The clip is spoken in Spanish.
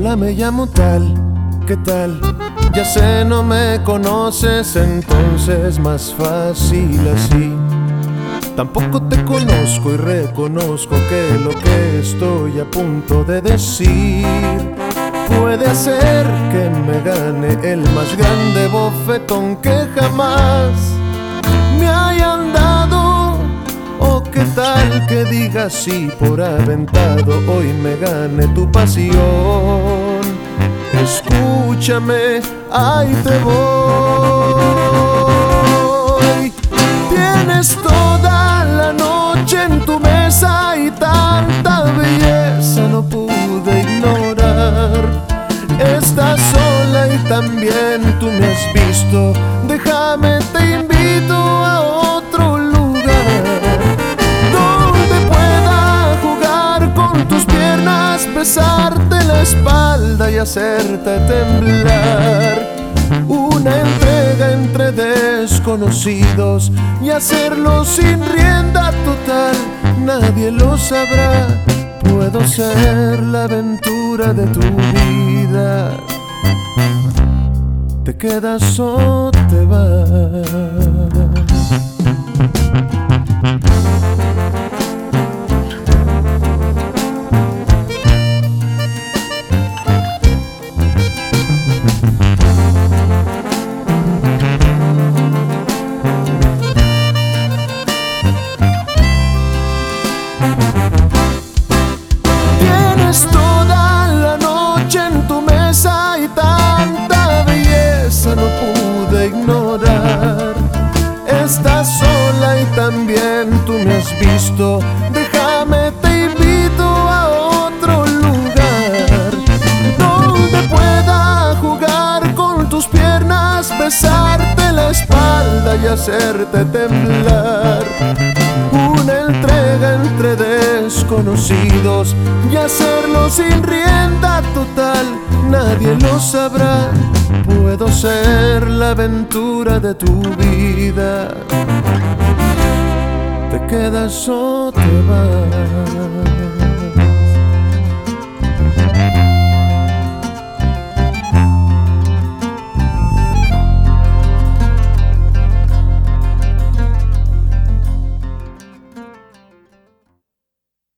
Hola, me llamo tal, ¿qué tal? Ya sé, no me conoces, entonces más fácil así. Tampoco te conozco y reconozco que lo que estoy a punto de decir puede hacer que me gane el más grande bofetón que jamás me hayan dado. O qué tal que digas sí por aventado, hoy me gane tu pasión. Escúchame, ahí te voy. Tienes toda la noche en tu mesa y tanta belleza no pude ignorar. Estás sola y también tú me has visto. Déjame, te invito a otro lugar donde pueda jugar con tus piernas, besarte la espalda y hacerte temblar. Una entrega entre desconocidos y hacerlo sin rienda total. Nadie lo sabrá. Puedo ser la aventura de tu vida. ¿Te quedas o te vas? Tienes toda la noche en tu mesa y tanta belleza no pude ignorar. Estás sola y también tú me has visto. Déjame, te invito a otro lugar donde pueda jugar con tus piernas, besarte la espalda y hacerte temblar. Una entrega entre desconocidos y hacerlo sin rienda total. Nadie lo sabrá. Puedo ser la aventura de tu vida. ¿Te quedas o te vas?